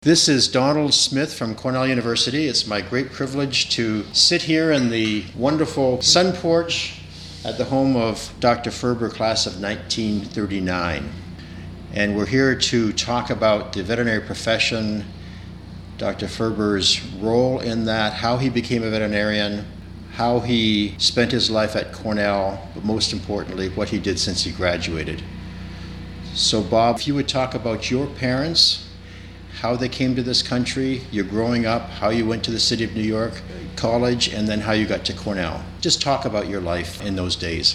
This is Donald Smith from Cornell University. It's my great privilege to sit here in the wonderful sun porch at the home of Dr. Ferber, class of 1939. And we're here to talk about the veterinary profession, Dr. Ferber's role in that, how he became a veterinarian, how he spent his life at Cornell, but most importantly, what he did since he graduated. So Bob, if you would talk about your parents, how they came to this country, your growing up, how you went to the city of New York, college, and then how you got to Cornell. Just talk about your life in those days.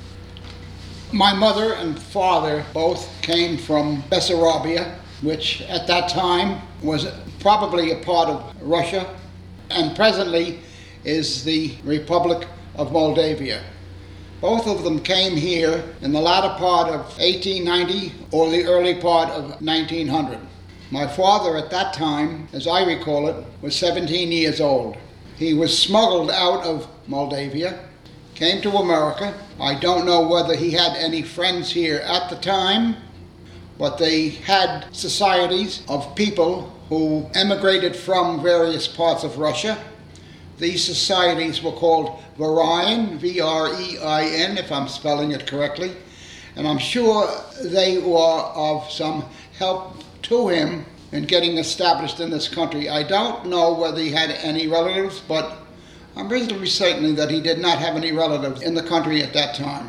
My mother and father both came from Bessarabia, which at that time was probably a part of Russia, and presently is the Republic of Moldavia. Both of them came here in the latter part of 1890 or the early part of 1900. My father at that time, as I recall it, was 17 years old. He was smuggled out of Moldavia, came to America. I don't know whether he had any friends here at the time, but they had societies of people who emigrated from various parts of Russia. These societies were called Verein, V-R-E-I-N, if I'm spelling it correctly, and I'm sure they were of some help to him in getting established in this country. I don't know whether he had any relatives, but I'm reasonably certain that he did not have any relatives in the country at that time.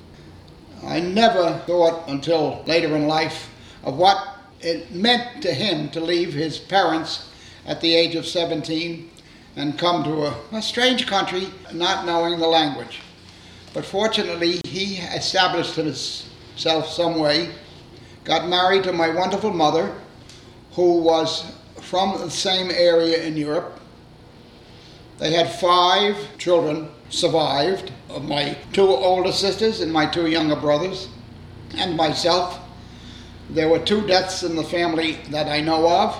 I never thought until later in life of what it meant to him to leave his parents at the age of 17 and come to a strange country not knowing the language. But fortunately, he established himself some way, got married to my wonderful mother, who was from the same area in Europe. They had 5 children survived, of my 2 older sisters and my 2 younger brothers, and myself. There were 2 deaths in the family that I know of,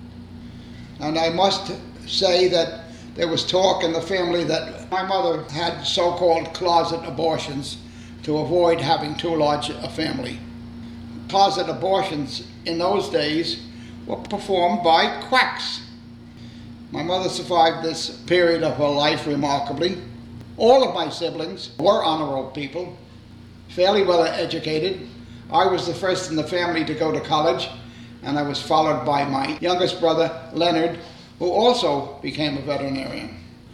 and I must say that there was talk in the family that my mother had so-called closet abortions to avoid having too large a family. Closet abortions in those days were performed by quacks. My mother survived this period of her life remarkably. All of my siblings were honorable people, fairly well educated. I was the first in the family to go to college, and I was followed by my youngest brother, Leonard, who also became a veterinarian.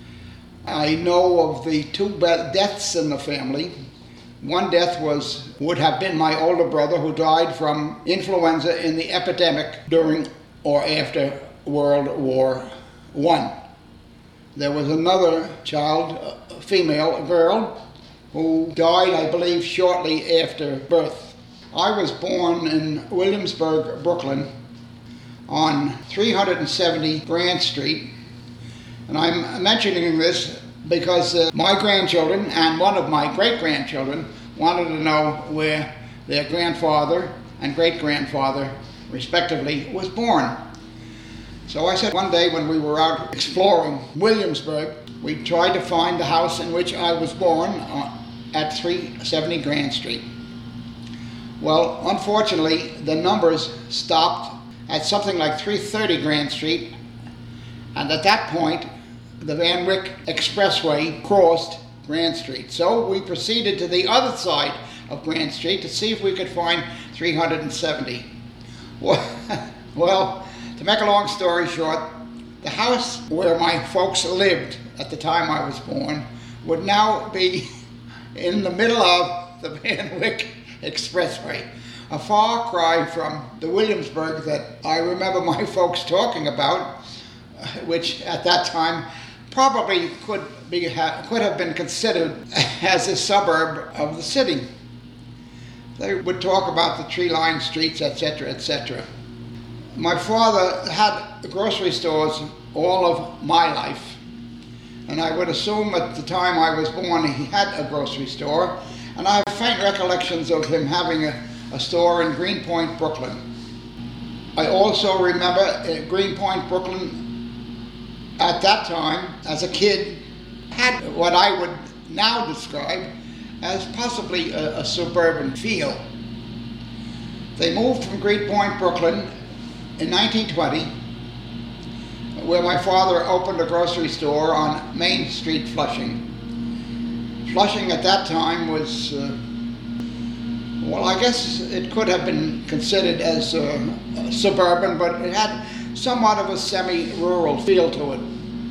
I know of the 2 deaths in the family. One death would have been my older brother, who died from influenza in the epidemic during or after World War I. There was another child, a female, a girl, who died, I believe, shortly after birth. I was born in Williamsburg, Brooklyn, on 370 Grand Street, and I'm mentioning this because my grandchildren and one of my great-grandchildren wanted to know where their grandfather and great-grandfather, respectively, was born. So I said one day when we were out exploring Williamsburg, we tried to find the house in which I was born at 370 Grand Street. Well, unfortunately, the numbers stopped at something like 330 Grand Street, and at that point, the Van Wyck Expressway crossed Grand Street. So we proceeded to the other side of Grand Street to see if we could find 370. Well, to make a long story short, the house where my folks lived at the time I was born would now be in the middle of the Van Wyck Expressway, a far cry from the Williamsburg that I remember my folks talking about, which at that time probably could have been considered as a suburb of the city. They would talk about the tree-lined streets, etc., etc. My father had grocery stores all of my life, and I would assume at the time I was born he had a grocery store, and I have faint recollections of him having a store in Greenpoint, Brooklyn. I also remember Greenpoint, Brooklyn, at that time, as a kid, had what I would now describe as possibly a suburban feel. They moved from Greenpoint, Brooklyn in 1920 where my father opened a grocery store on Main Street, Flushing. Flushing at that time was, well, I guess it could have been considered as suburban, but it had somewhat of a semi-rural feel to it.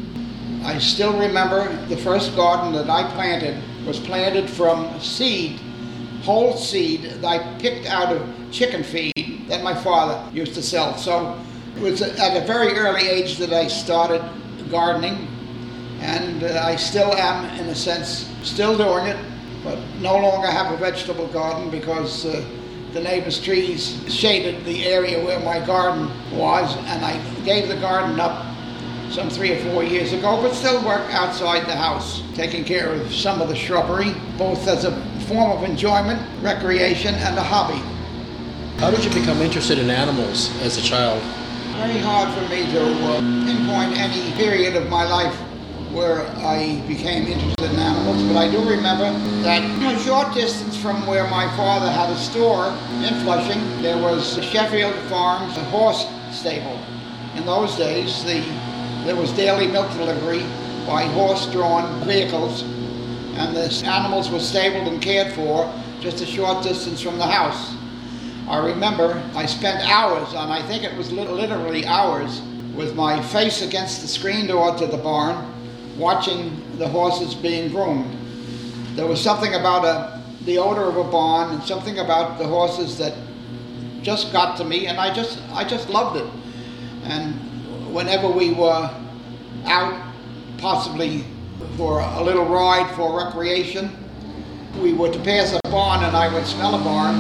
I still remember the first garden that I planted was planted from seed, whole seed that I picked out of chicken feed that my father used to sell. So it was at a very early age that I started gardening, and I still am, in a sense, still doing it, but no longer have a vegetable garden because the neighbor's trees shaded the area where my garden was, and I gave the garden up some 3 or 4 years ago, but still work outside the house, taking care of some of the shrubbery, both as a form of enjoyment, recreation, and a hobby. How did you become interested in animals as a child? Very hard for me to pinpoint any period of my life where I became interested in animals, but I do remember that a short distance from where my father had a store in Flushing, there was Sheffield Farms, a horse stable. In those days, there was daily milk delivery by horse-drawn vehicles, and the animals were stabled and cared for just a short distance from the house. I remember I spent hours, and I think it was literally hours, with my face against the screen door to the barn, watching the horses being groomed. There was something about the odor of a barn and something about the horses that just got to me, and I just loved it. And whenever we were out, possibly for a little ride for recreation, we were to pass a barn and I would smell a barn.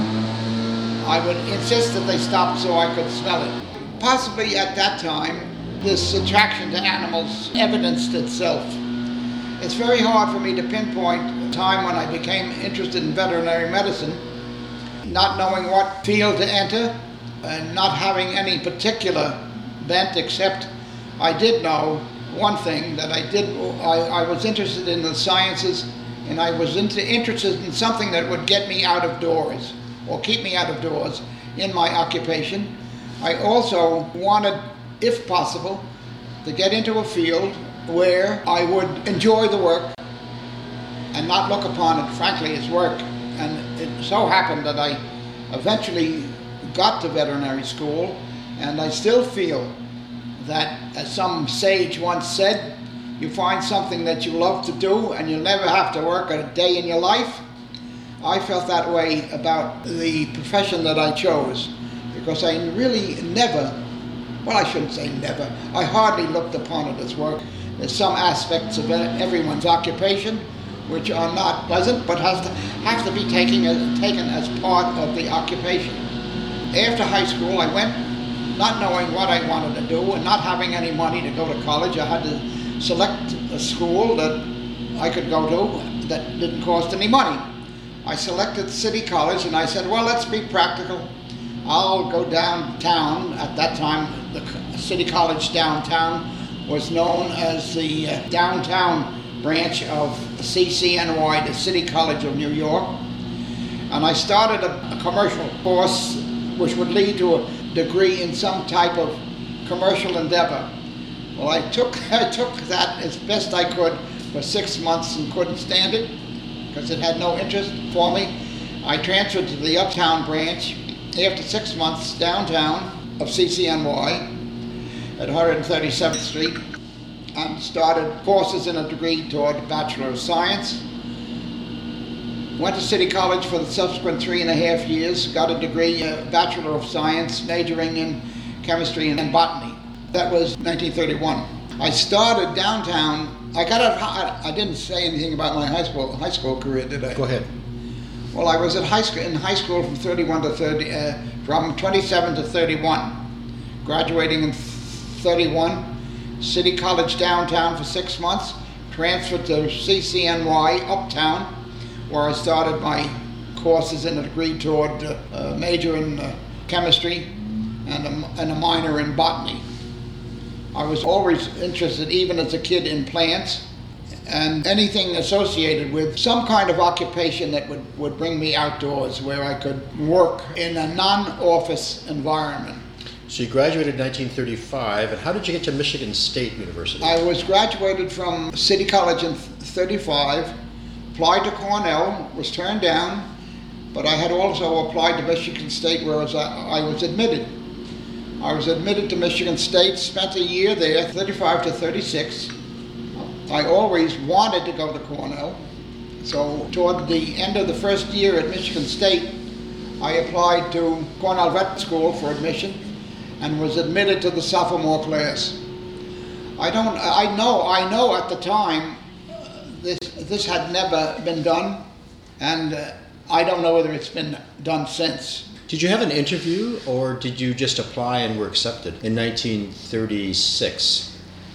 I would insist that they stop so I could smell it. Possibly at that time, this attraction to animals evidenced itself. It's very hard for me to pinpoint a time when I became interested in veterinary medicine, not knowing what field to enter and not having any particular bent, except I did know one thing, that I was interested in the sciences, and I was interested in something that would get me out of doors or keep me out of doors in my occupation. I also wanted, if possible, to get into a field where I would enjoy the work and not look upon it, frankly, as work. And it so happened that I eventually got to veterinary school, and I still feel that, as some sage once said, you find something that you love to do and you'll never have to work a day in your life. I felt that way about the profession that I chose, because I really never, well, I shouldn't say never, I hardly looked upon it as work. There's some aspects of everyone's occupation which are not pleasant, but have to be taken as part of the occupation. After high school, I went not knowing what I wanted to do and not having any money to go to college. I had to select a school that I could go to that didn't cost any money. I selected City College, and I said, well, let's be practical. I'll go downtown. At that time, the City College downtown was known as the downtown branch of CCNY, the City College of New York. And I started a commercial course which would lead to a degree in some type of commercial endeavor. Well, I took that as best I could for 6 months and couldn't stand it because it had no interest for me. I transferred to the Uptown branch after 6 months downtown of CCNY at 137th Street and started courses in a degree toward Bachelor of Science. Went to City College for the subsequent 3.5 years, got a degree, Bachelor of Science, majoring in chemistry and botany. That was 1931. I started downtown. I didn't say anything about my high school career, did I? Go ahead. Well, I was in high school from 27 to 31, graduating in 31. City College downtown for 6 months, transferred to CCNY Uptown, where I started my courses in a degree toward a major in chemistry and a minor in botany. I was always interested, even as a kid, in plants and anything associated with some kind of occupation that would bring me outdoors, where I could work in a non-office environment. So you graduated in 1935, and how did you get to Michigan State University? I was graduated from City College in 35, applied to Cornell, was turned down, but I had also applied to Michigan State where I was admitted. I was admitted to Michigan State, spent a year there, 35 to 36. I always wanted to go to Cornell, so toward the end of the first year at Michigan State, I applied to Cornell Vet School for admission and was admitted to the sophomore class. I know at the time this had never been done, and I don't know whether it's been done since. Did you have an interview, or did you just apply and were accepted in 1936?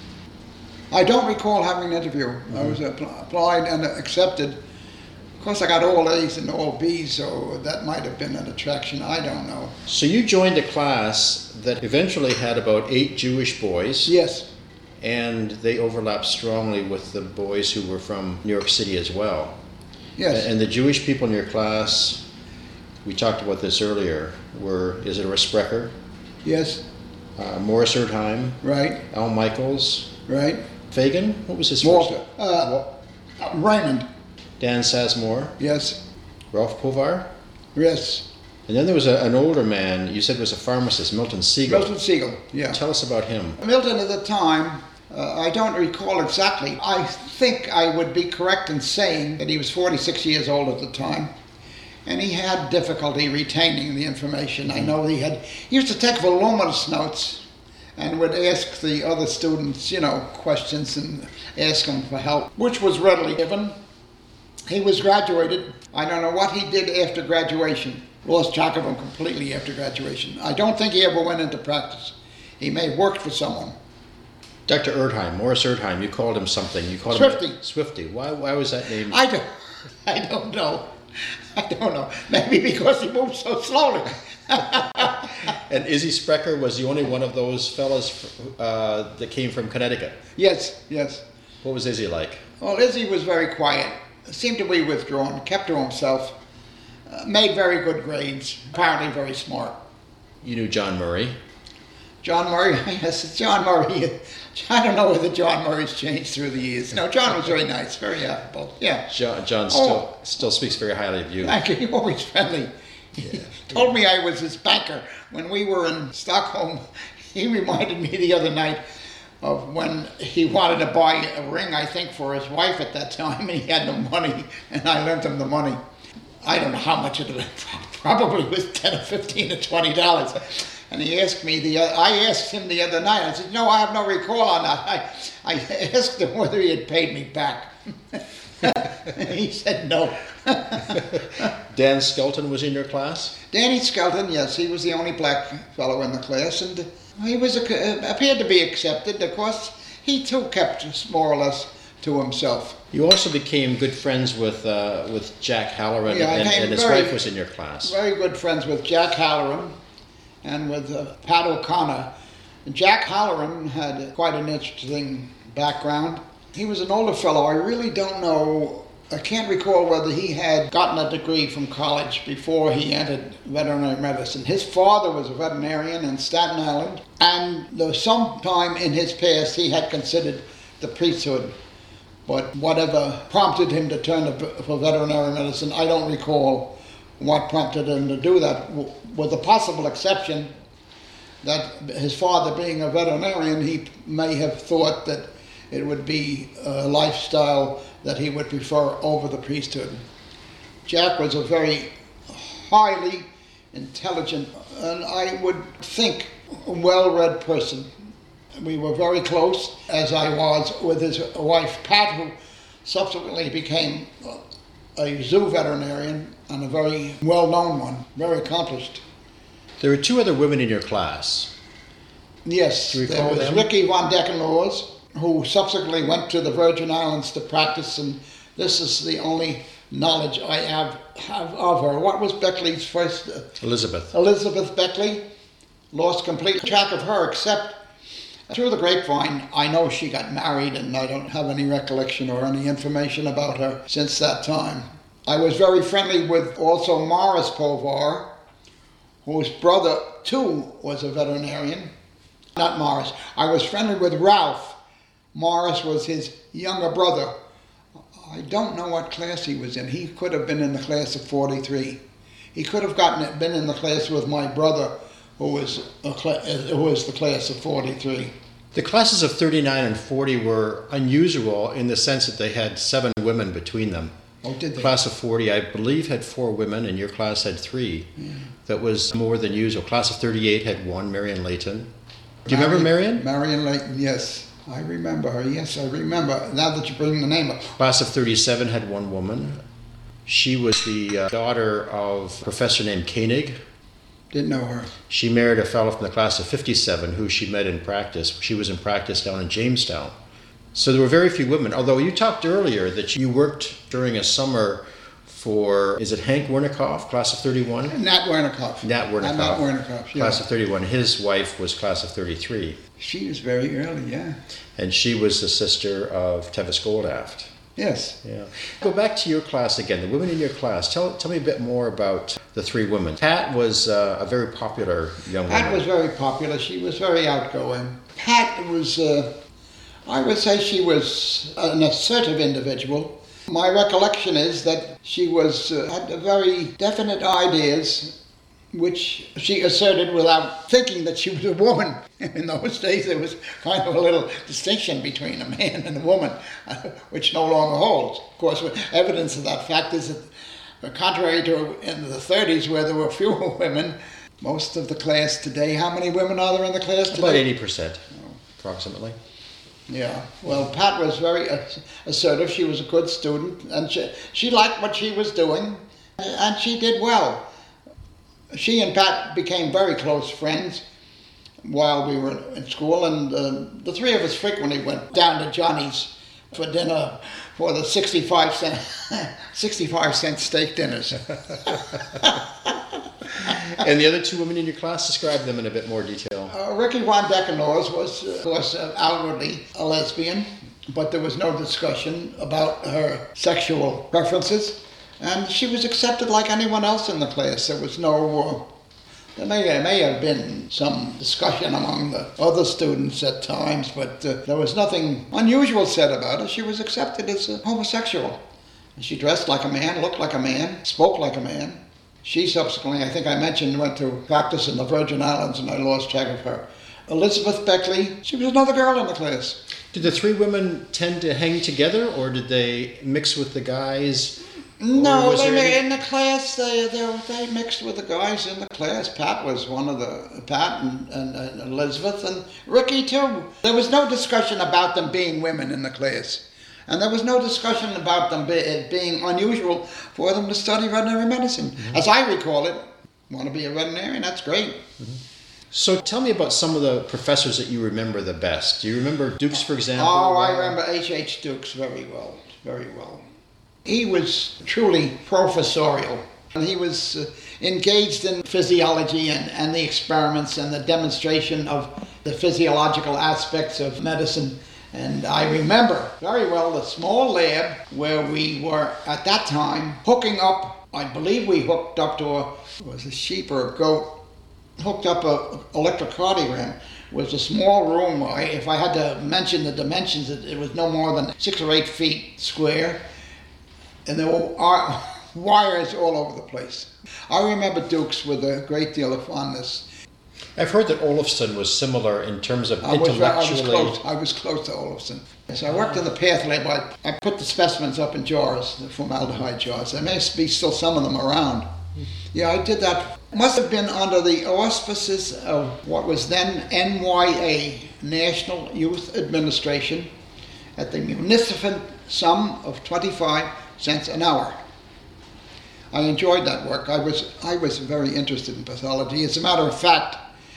I don't recall having an interview. Mm-hmm. I was applied and accepted. Of course, I got all A's and all B's, so that might have been an attraction. I don't know. So you joined a class that eventually had about 8 Jewish boys. Yes. And they overlapped strongly with the boys who were from New York City as well. Yes. And the Jewish people in your class, we talked about this earlier, were Isidore Sprecher. Yes. Morris Erdheim. Right. Al Michaels. Right. Fagan? What was his Walter. first name? Raymond. Dan Sazmore. Yes. Ralph Povar. Yes. And then there was an older man, you said was a pharmacist, Milton Siegel. Milton Siegel, yeah. Tell us about him. Milton at the time, I don't recall exactly. I think I would be correct in saying that he was 46 years old at the time. And he had difficulty retaining the information. I know he used to take voluminous notes and would ask the other students, questions and ask them for help, which was readily given. He was graduated. I don't know what he did after graduation. Lost track of him completely after graduation. I don't think he ever went into practice. He may have worked for someone. Dr. Erdheim, Morris Erdheim, you called him something. You called Swifty. him Swifty. Why was that name? I don't know. I don't know. Maybe because he moved so slowly. And Izzy Sprecher was the only one of those fellas that came from Connecticut. Yes. What was Izzy like? Well, Izzy was very quiet. Seemed to be withdrawn, kept to himself. Made very good grades. Apparently very smart. You knew John Murray. John Murray, yes, John Murray. I don't know whether John Murray's changed through the years. No, John was very nice, very affable. Yeah. John still speaks very highly of you. Thank you. You're always friendly. He told me I was his banker when we were in Stockholm. He reminded me the other night of when he wanted to buy a ring, I think, for his wife at that time, and he had no money, and I lent him the money. I don't know how much it was. Probably was $10 or $15 or $20. And he asked me, I asked him the other night, I said, no, I have no recall on that. I asked him whether he had paid me back. And he said no. Dan Skelton was in your class? Danny Skelton, yes, he was the only black fellow in the class, and he was appeared to be accepted. Of course, he too kept more or less to himself. You also became good friends with Jack Halloran, Yeah, and his wife was in your class. Very good friends with Jack Halloran and with Pat O'Connor. Jack Halloran had quite an interesting background. He was an older fellow. I really don't know, I can't recall whether he had gotten a degree from college before he entered veterinary medicine. His father was a veterinarian in Staten Island, and there was some time in his past he had considered the priesthood. But whatever prompted him to turn for veterinary medicine, I don't recall what prompted him to do that, with the possible exception that his father being a veterinarian, he may have thought that it would be a lifestyle that he would prefer over the priesthood. Jack was a very highly intelligent, and I would think well-read person. We were very close, as I was with his wife Pat, who subsequently became a zoo veterinarian and a very well-known one, very accomplished. There were 2 other women in your class. Yes, Do you there recall was them? Ricky Von Deckenloos, who subsequently went to the Virgin Islands to practice, and this is the only knowledge I have of her. What was Beckley's first? Elizabeth. Elizabeth Beckley. Lost complete track of her, except through the grapevine. I know she got married, and I don't have any recollection or any information about her since that time. I was very friendly with also Morris Povar, whose brother too was a veterinarian. Not Morris. I was friendly with Ralph. Morris was his younger brother. I don't know what class he was in. He could have been in the class of 43. He could have been in the class with my brother, who was the class of 43. The classes of 39 and 40 were unusual in the sense that they had 7 women between them. Oh, did they? The class of 40, I believe, had 4 women, and your class had 3. Yeah. That was more than usual. Class of 38 had 1, Marion Layton. Do you remember Marion? Marion Layton, yes. I remember her. Yes, I remember. Now that you bring the name up. Class of 37 had 1 woman. She was the daughter of a professor named Koenig. Didn't know her. She married a fellow from the class of 57 who she met in practice. She was in practice down in Jamestown. So there were very few women, although you talked earlier that you worked during a summer for, is it Hank Wernikoff, class of 31? Nat Wernikoff. Nat Wernikoff. Nat Wernikoff, yeah. Class of 31. His wife was class of 33. She was very early, yeah. And she was the sister of Tevis Goldaft. Yes. Yeah. Go back to your class again, the women in your class. Tell me a bit more about the 3 women. Pat was a very popular young woman. Pat was very popular. She was very outgoing. Pat was, I would say she was an assertive individual. My recollection is that she had very definite ideas which she asserted without thinking that she was a woman. In those days, there was kind of a little distinction between a man and a woman, which no longer holds. Of course, evidence of that fact is that, contrary to in the 30s, where there were fewer women, most of the class today, how many women are there in the class today? About 80%, approximately. Yeah, well, Pat was very assertive. She was a good student, and she liked what she was doing, and she did well. She and Pat became very close friends while we were in school, and the 3 of us frequently went down to Johnny's for dinner for the 65-cent steak dinners. And the other 2 women in your class, describe them in a bit more detail. Ricky Von Deckenloos was outwardly a lesbian, but there was no discussion about her sexual preferences. And she was accepted like anyone else in the class. There was no, there may have been some discussion among the other students at times, but there was nothing unusual said about her. She was accepted as a homosexual. And she dressed like a man, looked like a man, spoke like a man. She subsequently, I think I mentioned, went to practice in the Virgin Islands, and I lost track of her. Elizabeth Beckley, she was another girl in the class. Did the 3 women tend to hang together, or did they mix with the guys? No, in the class, they mixed with the guys in the class. Pat was one of Pat and Elizabeth, and Ricky too. There was no discussion about them being women in the class. And there was no discussion about them it being unusual for them to study veterinary medicine. Mm-hmm. As I recall it, want to be a veterinarian, that's great. Mm-hmm. So tell me about some of the professors that you remember the best. Do you remember Dukes, for example? Oh, I remember H.H. Dukes very well, very well. He was truly professorial. He was engaged in physiology and the experiments and the demonstration of the physiological aspects of medicine. And I remember very well the small lab where we were at that time hooking up, I believe we hooked up to a sheep or a goat, hooked up a electrocardiogram. It was a small room. If I had to mention the dimensions, it was no more than 6 or 8 feet square. And there were wires all over the place. I remember Dukes with a great deal of fondness. I've heard that Olofsson was similar in terms of intellectually. I was close to Olofsson. So I worked in the path lab. I put the specimens up in jars, the formaldehyde jars. There may be still some of them around. Yeah, I did that. Must have been under the auspices of what was then NYA, National Youth Administration, at the munificent sum of 25 cents an hour. I enjoyed that work. I was very interested in pathology. As a matter of fact,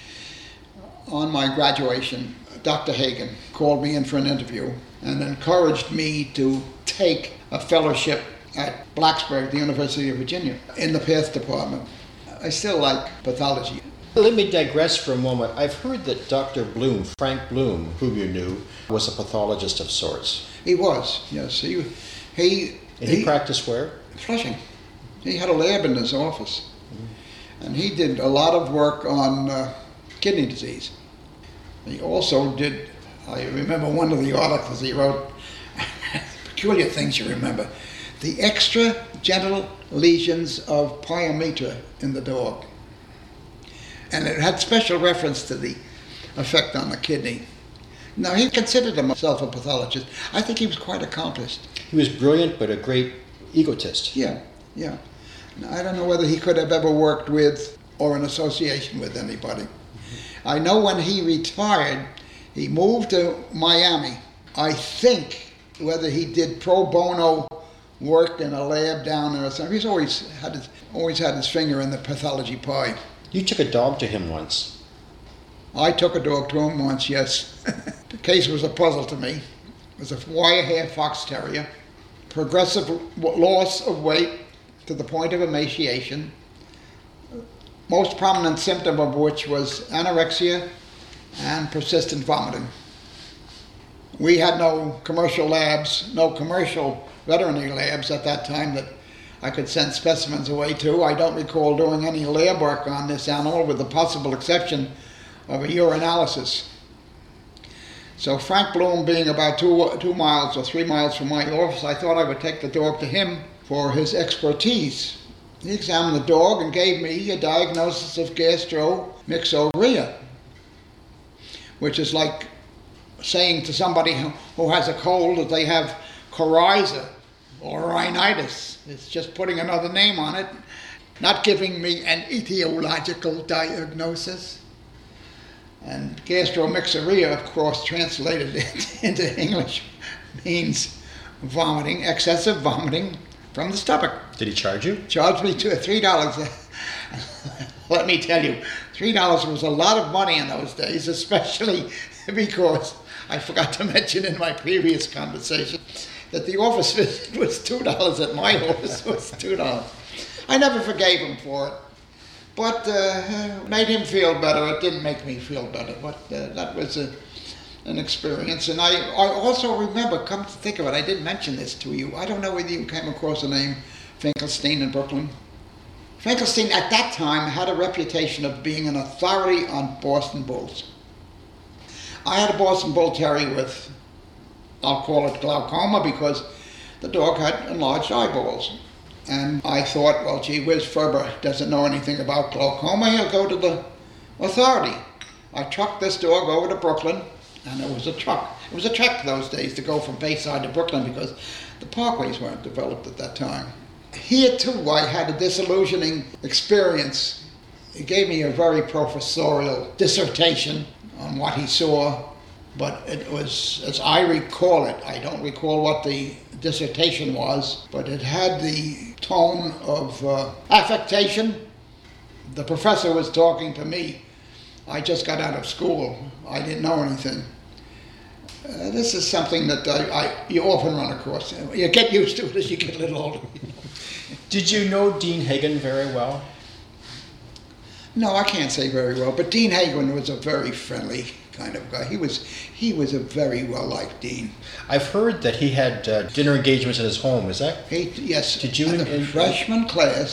on my graduation, Dr. Hagen called me in for an interview and encouraged me to take a fellowship at Blacksburg, the University of Virginia, in the PATH department. I still like pathology. Let me digress for a moment. I've heard that Dr. Bloom, Frank Bloom, whom you knew, was a pathologist of sorts. He was, yes. He practiced where? Flushing. He had a lab in his office. Mm-hmm. And he did a lot of work on kidney disease. He also did, I remember one of the articles he wrote, peculiar things you remember, the extra genital lesions of pyometra in the dog. And it had special reference to the effect on the kidney. Now, he considered himself a pathologist. I think he was quite accomplished. He was brilliant, but a great egotist. Yeah. Now, I don't know whether he could have ever worked with or in association with anybody. I know when he retired, he moved to Miami. I think whether he did pro bono work in a lab down there or something. He's always had his finger in the pathology pie. You took a dog to him once. I took a dog to him once, yes. The case was a puzzle to me. It was a wire hair fox terrier, progressive loss of weight to the point of emaciation, most prominent symptom of which was anorexia and persistent vomiting. We had no commercial labs, no commercial veterinary labs at that time that I could send specimens away to. I don't recall doing any lab work on this animal with the possible exception of a urinalysis. So Frank Bloom being about 2 miles or 3 miles from my office, I thought I would take the dog to him for his expertise. He examined the dog and gave me a diagnosis of gastromyxuria, which is like saying to somebody who has a cold that they have coryza or rhinitis. It's just putting another name on it, not giving me an etiological diagnosis. And gastromyxuria, of course, translated into English, means vomiting, excessive vomiting from the stomach. Did he charge you? Charged me $3. Let me tell you, $3 was a lot of money in those days, especially because I forgot to mention in my previous conversation that the office visit was $2 at my office was $2. I never forgave him for it, but made him feel better. It didn't make me feel better, but that was an experience. And I also remember, come to think of it, I didn't mention this to you. I don't know whether you came across the name Finkelstein in Brooklyn. Finkelstein at that time had a reputation of being an authority on Boston Bulls. I had a Boston Bull Terrier with, I'll call it glaucoma, because the dog had enlarged eyeballs. And I thought, well, gee whiz, Ferber doesn't know anything about glaucoma, he'll go to the authority. I trucked this dog over to Brooklyn, and it was a truck. It was a trek those days to go from Bayside to Brooklyn because the parkways weren't developed at that time. Here too, I had a disillusioning experience. He gave me a very professorial dissertation on what he saw, but it was, as I recall it, I don't recall what the dissertation was, but it had the tone of affectation. The professor was talking to me. I just got out of school. I didn't know anything. This is something that you often run across. You get used to it as you get a little older. Did you know Dean Hagen very well? No, I can't say very well, but Dean Hagen was a very friendly kind of guy. He was a very well-liked dean. I've heard that he had dinner engagements at his home. Is that? Yes. Did you? The freshman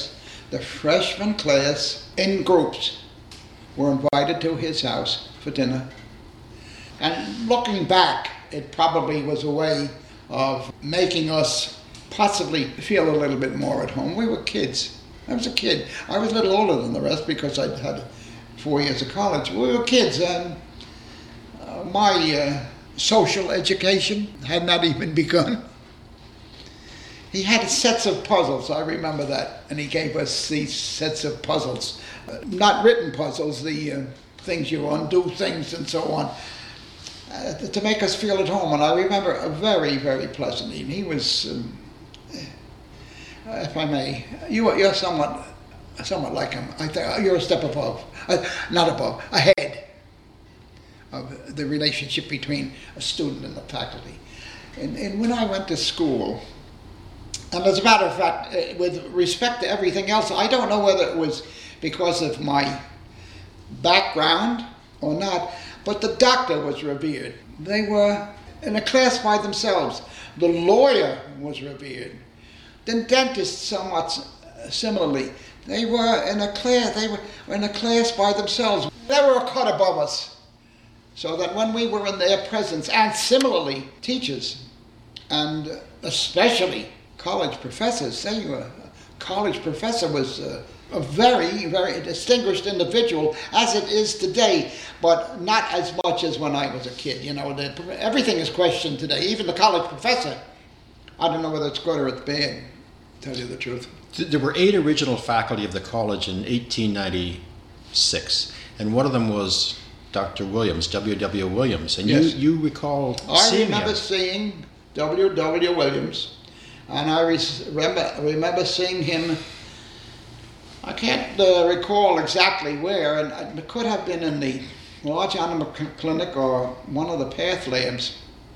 class in groups were invited to his house for dinner. And looking back, it probably was a way of making us possibly feel a little bit more at home. We were kids. I was a kid. I was a little older than the rest because I'd had 4 years of college. We were kids, and my social education had not even begun. He had sets of puzzles, I remember that, and he gave us these sets of puzzles. Not written puzzles, the things you undo things and so on, to make us feel at home. And I remember a very, very pleasant evening. He was, if I may, you're somewhat like him. I think you're a step above, not above, ahead of the relationship between a student and the faculty. And when I went to school, and as a matter of fact, with respect to everything else, I don't know whether it was because of my background or not, but the doctor was revered. They were in a class by themselves. The lawyer was revered. The dentist somewhat similarly. They were in a class. They were in a class by themselves. They were a cut above us, so that when we were in their presence, and similarly teachers, and especially college professors, a college professor was a very, very distinguished individual, as it is today, but not as much as when I was a kid. You know, everything is questioned today. Even the college professor, I don't know whether it's good or it's bad, to tell you the truth. There were 8 original faculty of the college in 1896, and one of them was Dr. Williams, W.W. Williams, and Yes. you recall I seeing remember him. seeing W.W. Williams, and I remember seeing him. I can't recall exactly where, and it could have been in the large animal clinic or one of the path labs.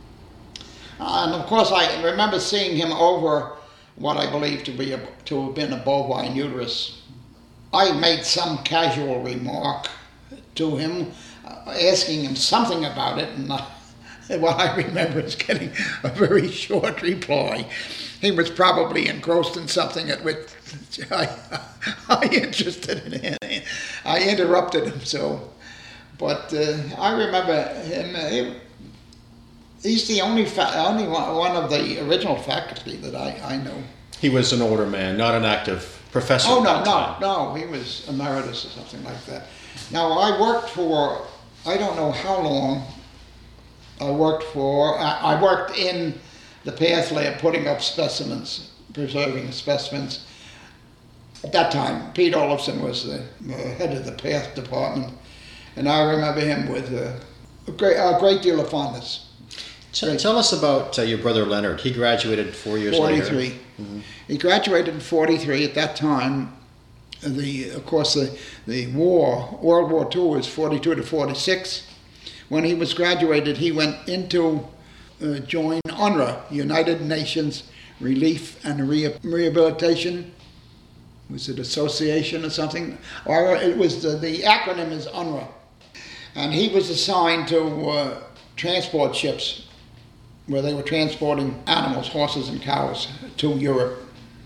And of course, I remember seeing him over what I believe to have been a bovine uterus. I made some casual remark to him, asking him something about it, and what I remember is getting a very short reply. He was probably engrossed in something at which I interested in. I interrupted him, so. But I remember him. He's the only one of the original faculty that I know. He was an older man, not an active professor. Oh, at that time. no, he was emeritus or something like that. Now, I worked for, I don't know how long, I worked in the path lab putting up specimens, preserving specimens. At that time, Pete Olofsson was the head of the path department, and I remember him with a great deal of fondness. Tell us about your brother Leonard. He graduated 4 years later. 43. Mm-hmm. He graduated in 43. At that time, of course, the war, World War II, was 42 to 46. When he was graduated, he went into join UNRWA, United Nations Relief and Rehabilitation. Was it association or something? Or it was the acronym is UNRWA. And he was assigned to transport ships where they were transporting animals, horses and cows, to Europe.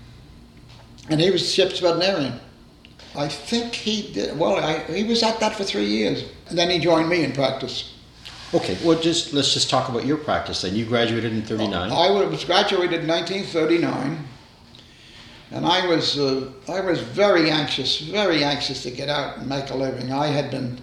And he was ship's veterinarian. I think he did, he was at that for 3 years. And then he joined me in practice. Okay, well, let's just talk about your practice then. You graduated in 39. I was graduated in 1939. And I was very anxious to get out and make a living. I had been,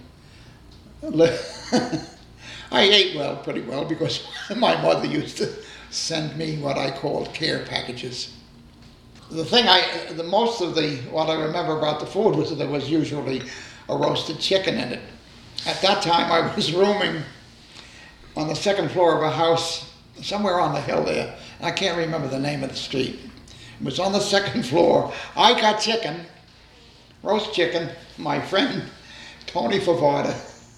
I ate pretty well, because my mother used to send me what I called care packages. What I remember about the food was that there was usually a roasted chicken in it. At that time, I was rooming on the second floor of a house somewhere on the hill there. I can't remember the name of the street. It was on the second floor. I got chicken, roast chicken. My friend Tony Favada,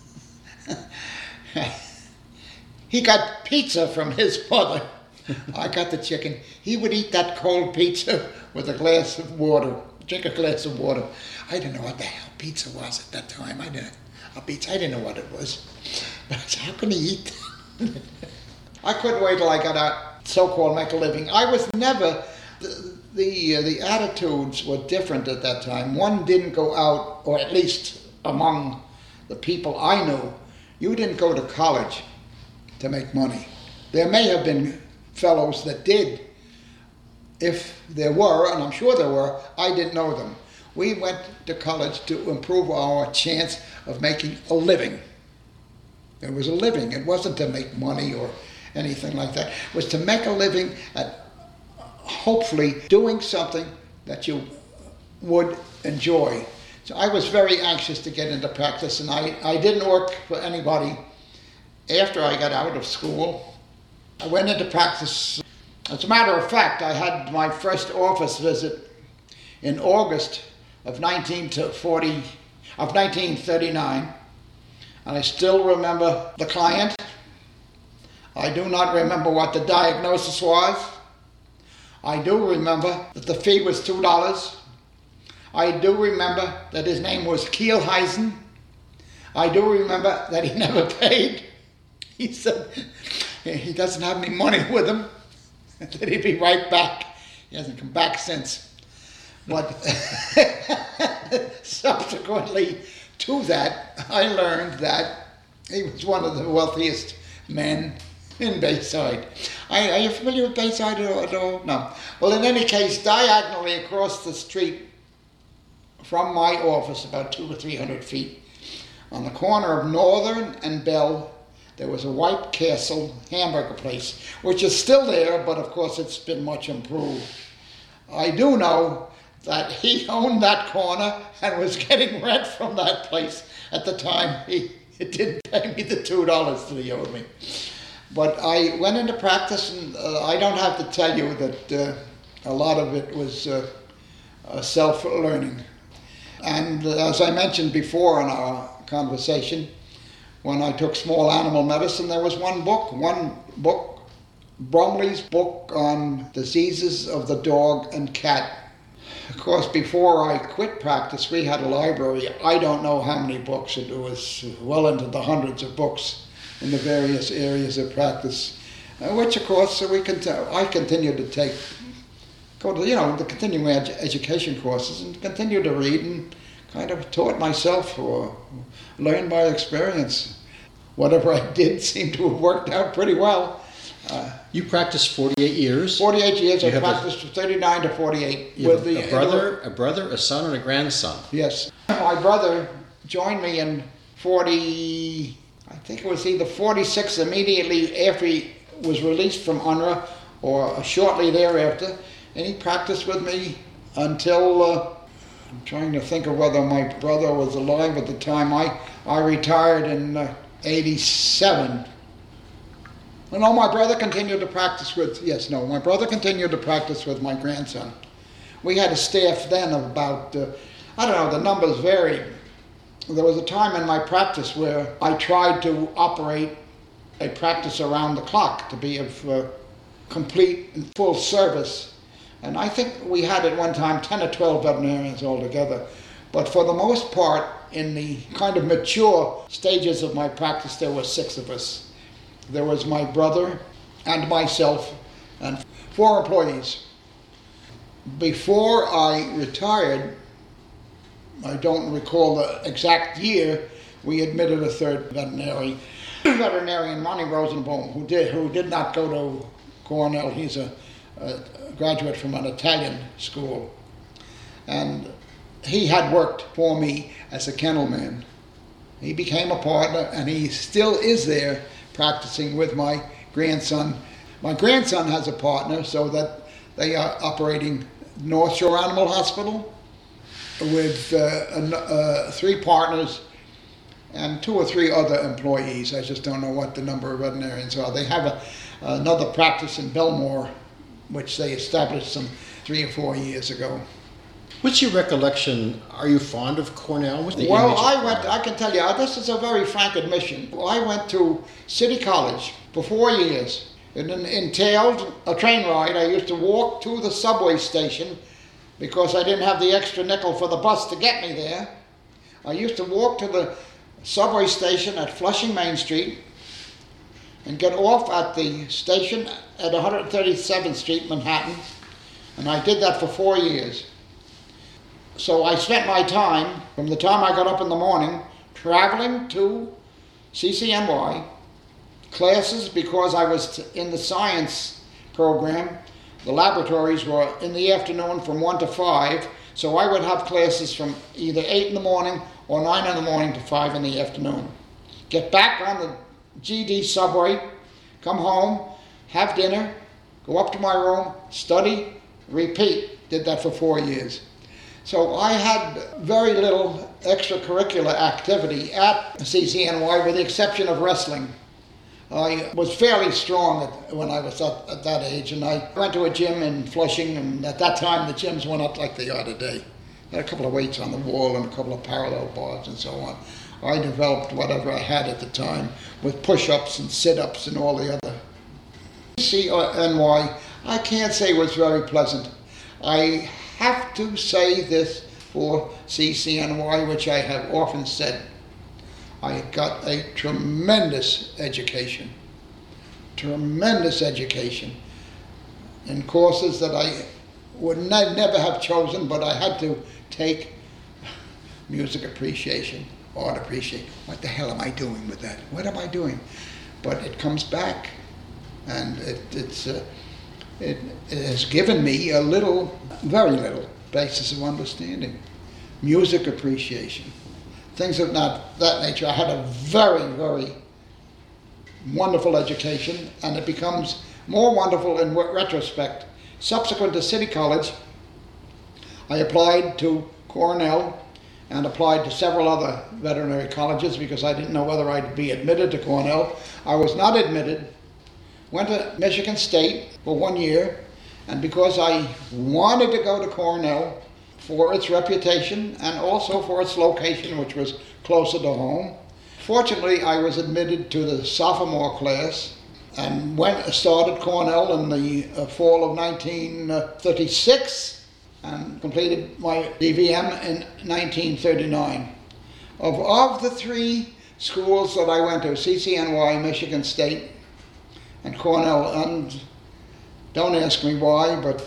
he got pizza from his mother. I got the chicken. He would eat that cold pizza with a glass of water, drink a glass of water. I didn't know what the hell pizza was at that time. I didn't know what it was. But I said, how can he eat that? I couldn't wait till I got out, so-called make a living. I was never, the attitudes were different at that time. One didn't go out, or at least among the people I knew, you didn't go to college to make money. There may have been fellows that did. If there were, and I'm sure there were, I didn't know them. We went to college to improve our chance of making a living. It was a living. It wasn't to make money or anything like that. It was to make a living at hopefully doing something that you would enjoy. So I was very anxious to get into practice, and I didn't work for anybody after I got out of school. I went into practice. As a matter of fact, I had my first office visit in August of 1939, and I still remember the client. I do not remember what the diagnosis was. I do remember that the fee was $2. I do remember that his name was Kielheisen. I do remember that he never paid. He said he doesn't have any money with him, that he'd be right back. He hasn't come back since. But subsequently to that, I learned that he was one of the wealthiest men in Bayside. Are you familiar with Bayside at all? No. Well, in any case, diagonally across the street from my office, about 200 or 300 feet, on the corner of Northern and Bell, there was a White Castle hamburger place, which is still there, but of course it's been much improved. I do know that he owned that corner and was getting rent from that place at the time. He didn't pay me the $2 that he owed me. But I went into practice, and I don't have to tell you that a lot of it was self-learning. And as I mentioned before in our conversation, when I took small animal medicine, there was one book, Brumley's book on diseases of the dog and cat. Of course, before I quit practice, we had a library. I don't know how many books. It was well into the hundreds of books in the various areas of practice, which of course I continued to go to the continuing education courses and continued to read and kind of taught myself or learned by experience. Whatever I did seemed to have worked out pretty well. You practiced 48 years. 48 years. I practiced from 39 to 48. You have a brother, a son, and a grandson. Yes. My brother joined me in 40, I think it was either 46, immediately after he was released from UNRRA or shortly thereafter. And he practiced with me until, I'm trying to think of whether my brother was alive at the time. I retired in 87. No, my brother continued to practice my brother continued to practice with my grandson. We had a staff then of about, I don't know, the numbers varied. There was a time in my practice where I tried to operate a practice around the clock to be of complete and full service. And I think we had at one time 10 or 12 veterinarians altogether. But for the most part, in the kind of mature stages of my practice, there were 6 of us. There was my brother and myself and 4 employees. Before I retired, I don't recall the exact year, we admitted a 3rd veterinarian, Ronnie Rosenbaum, who did not go to Cornell. He's a graduate from an Italian school. And he had worked for me as a kennelman. He became a partner, and he still is there practicing with my grandson. My grandson has a partner, so that they are operating North Shore Animal Hospital with 3 partners and 2 or 3 other employees. I just don't know what the number of veterinarians are. They have another practice in Belmore, which they established some 3 or 4 years ago. What's your recollection? Are you fond of Cornell? Well, I can tell you, this is a very frank admission. I went to City College for 4 years. It entailed a train ride. I used to walk to the subway station because I didn't have the extra nickel for the bus to get me there. I used to walk to the subway station at Flushing Main Street and get off at the station at 137th Street, Manhattan. And I did that for 4 years. So I spent my time, from the time I got up in the morning, traveling to CCNY, classes because I was in the science program. The laboratories were in the afternoon from 1 to 5, so I would have classes from either 8 in the morning or 9 in the morning to 5 in the afternoon. Get back on the GD subway, come home, have dinner, go up to my room, study, repeat. Did that for 4 years. So I had very little extracurricular activity at CCNY with the exception of wrestling. I was fairly strong when I was at that age, and I went to a gym in Flushing, and at that time the gyms went up like they are today. They had a couple of weights on the wall and a couple of parallel bars and so on. I developed whatever I had at the time with push-ups and sit-ups and all the other. CCNY, I can't say was very pleasant. I have to say this for CCNY, which I have often said. I got a tremendous education in courses that I would never have chosen, but I had to take music appreciation, art appreciation. What the hell am I doing with that? What am I doing? But it comes back, and it has given me a little, very little, basis of understanding. Music appreciation, things of that nature. I had a very, very wonderful education, and it becomes more wonderful in retrospect. Subsequent to City College, I applied to Cornell and applied to several other veterinary colleges because I didn't know whether I'd be admitted to Cornell. I was not admitted. Went to Michigan State for 1 year, and because I wanted to go to Cornell for its reputation and also for its location, which was closer to home, fortunately I was admitted to the sophomore class and started Cornell in the fall of 1936 and completed my DVM in 1939. Of the three schools that I went to, CCNY, Michigan State, and Cornell, and don't ask me why, but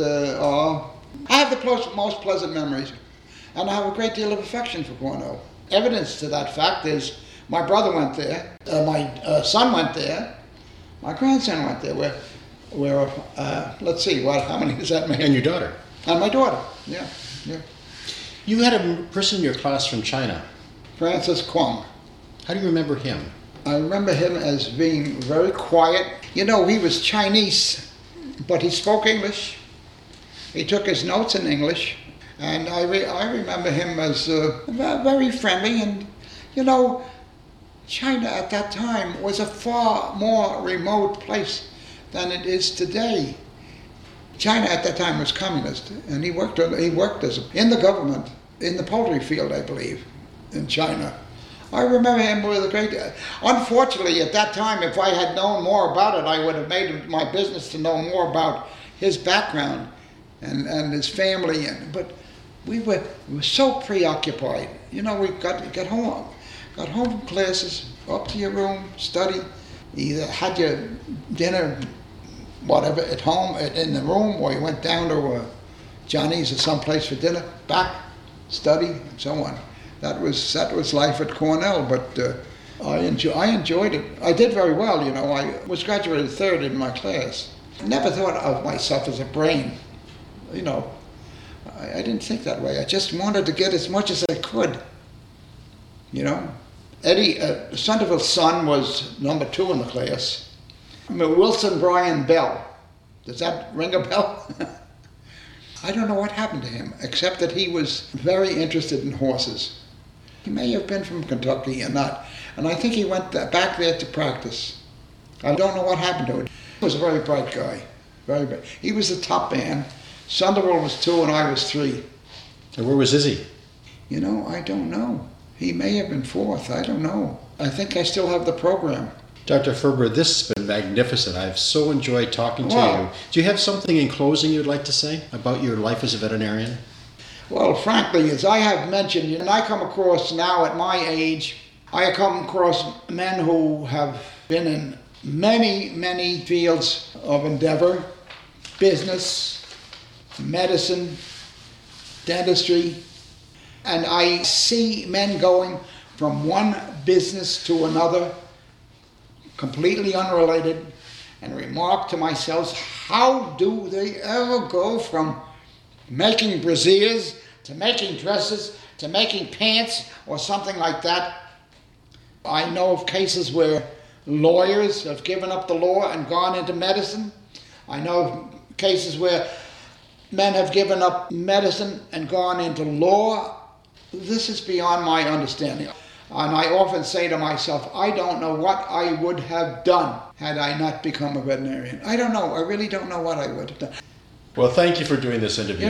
I have the most pleasant memories, and I have a great deal of affection for Cornell. Evidence to that fact is my brother went there, my son went there, my grandson went there, where let's see, how many does that make? And your daughter. And my daughter, yeah. You had a person in your class from China. Francis Kwong. How do you remember him? I remember him as being very quiet. You know, he was Chinese, but he spoke English. He took his notes in English, and I remember him as very friendly. And, you know, China at that time was a far more remote place than it is today. China at that time was communist, and he worked in the government, in the poultry field, I believe, in China. I remember him with a great... Unfortunately, at that time, if I had known more about it, I would have made it my business to know more about his background and his family. But we were so preoccupied. You know, we got home from classes, up to your room, study, either had your dinner, whatever, at home, in the room, or you went down to Johnny's or someplace for dinner, back, study, and so on. That was life at Cornell, but I enjoyed it. I did very well, you know. I was graduated third in my class. I never thought of myself as a brain, you know. I didn't think that way. I just wanted to get as much as I could, you know. Eddie Centerville's son was number 2 in the class. Wilson Bryan Bell. Does that ring a bell? I don't know what happened to him, except that he was very interested in horses. He may have been from Kentucky or not, and I think he went back there to practice. I don't know what happened to him. He was a very bright guy, very bright. He was the top man. Sunderville was 2 and I was 3. And where was Izzy? You know, I don't know. He may have been 4th, I don't know. I think I still have the program. Dr. Ferber, this has been magnificent. I've so enjoyed talking to you. Do you have something in closing you'd like to say about your life as a veterinarian? Well, frankly, as I have mentioned, and I come across now at my age, I come across men who have been in many, many fields of endeavor, business, medicine, dentistry, and I see men going from one business to another, completely unrelated, and remark to myself, how do they ever go from making brassieres to making dresses to making pants or something like that? I know of cases where lawyers have given up the law and gone into medicine. I know of cases where men have given up medicine and gone into law. This is beyond my understanding. And I often say to myself, I don't know what I would have done had I not become a veterinarian. I don't know. I really don't know what I would have done. Well, thank you for doing this interview.